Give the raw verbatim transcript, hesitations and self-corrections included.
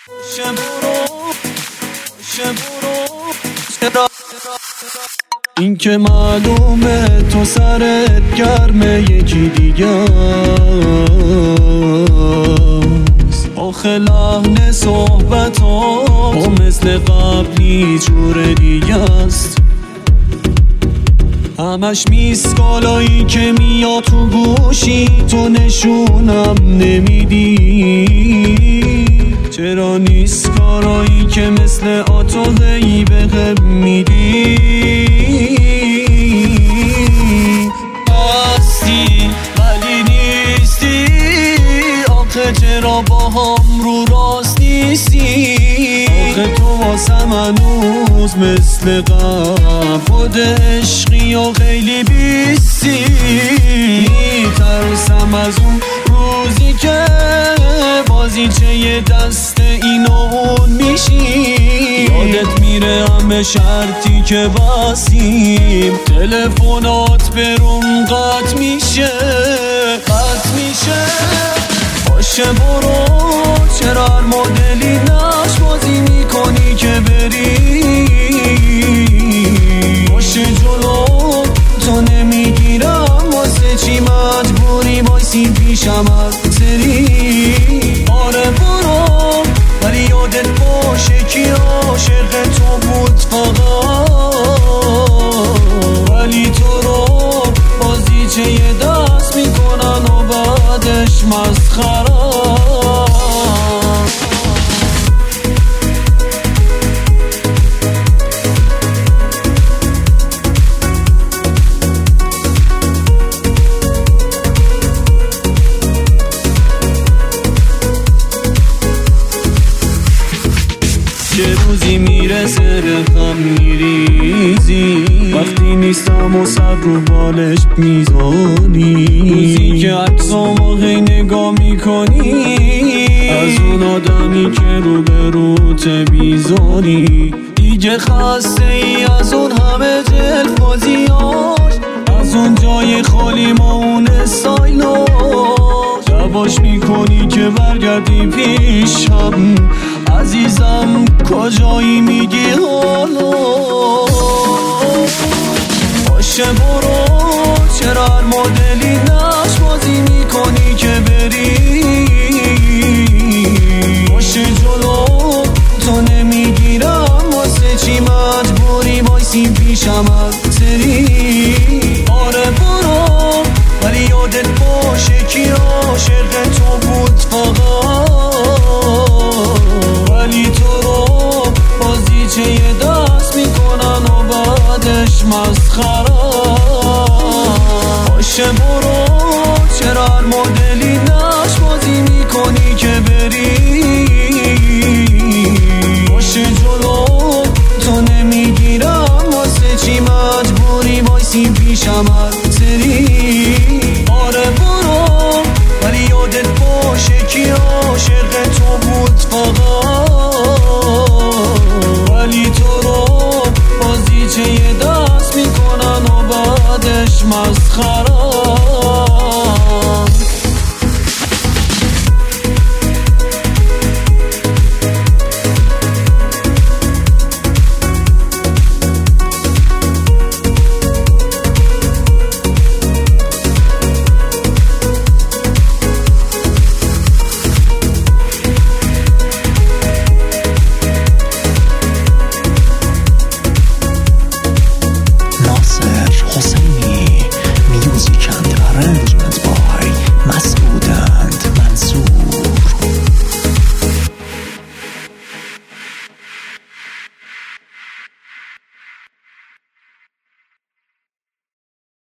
این که معلومه تو سرت گرمه یکی دیگه است. آخه لحن صحبت ها مثل قبلی جور دیگه است. همش میسکالایی که میاد تو گوشی تو نشونم نمیدی. چرا نیست کارایی که مثل آتوهی بهم میدی؟ هستی ولی نیستی. آخه چرا با هم رو راست نیستی؟ آخه تو واسم هنوز مثل قبل خود عشقی و خیلی بیستی. میترسم از اون روزی که بازیچه یه دست این و اون میشی. یادت میره همه شرطی که بستیم. تلفنات بروم قطع میشه قطع میشه. باشه برو، چرا هر مدلی نش بازی میکنی که بری؟ باشه جلو تو نمیگیرم واسه چی مجبوری بایسی پیشم هر سری. آره برو ولی یادت باشه کی عاشق تو بود فقط. ولی تو رو بازیچه یه دست میکنن و بعدش مسخره. چه روزی میرسه رقم میریزی وقتی نیستم و سر رو بالش میزانی. روزی که عکسامو هی نگاه میکنی از اون آدمی که رو به روت بیزاری. دیگه خسته ای از اون همه جلفازیاش، از اون جای خالی ما اون استایلاش. دواش میکنی که برگردی پیشم عزیزم کجایی میگی حالا؟ باشه برو، چرا هر مدلی نش بازی میکنی که بری؟ باشه جلو تو نمیگیرم واسه چی مجبوری بایسی پیشم.